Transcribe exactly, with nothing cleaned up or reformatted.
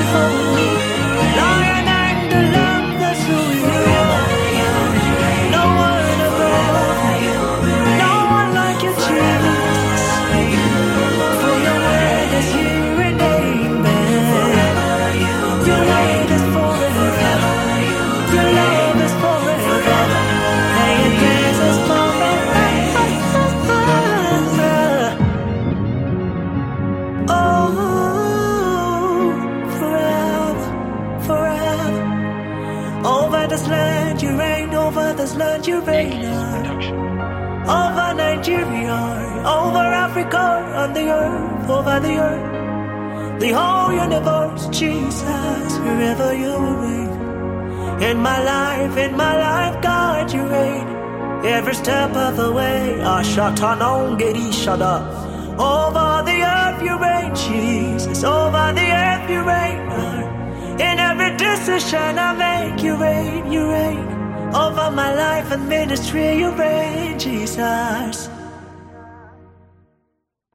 Lion and the lamb, that's who you are. No one above, no one like you, Jesus. For your word is here and amen. Your word is forever. Your love is forever. And your grace is forever. Oh, forever, forever. Over this land you reign, over this land you reign. Over Nigeria, over Africa, on the earth, over the earth, the whole universe, Jesus, wherever you reign. In my life, in my life, God, you reign. Every step of the way, I shut on on Gedi shut up. Over the earth you reign, Jesus. Over the earth you reign. In every decision I make, you reign, you reign. Over my life and ministry, you reign, Jesus.